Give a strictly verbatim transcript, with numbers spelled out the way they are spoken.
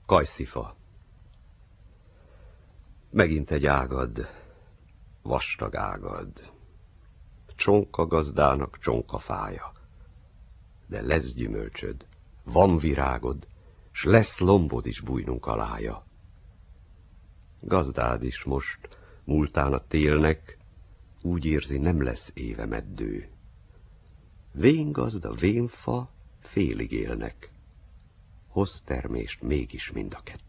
Kajszifa. Megint egy ágad, vastag ágad. Csonka gazdának csonka fája. De lesz gyümölcsöd, van virágod, s lesz lombod is bújnunk alája. Gazdád is most, múltán a télnek, úgy érzi, nem lesz éve meddő. Vén gazda, vén fa, félig élnek. Hoz termést mégis mind a kettő.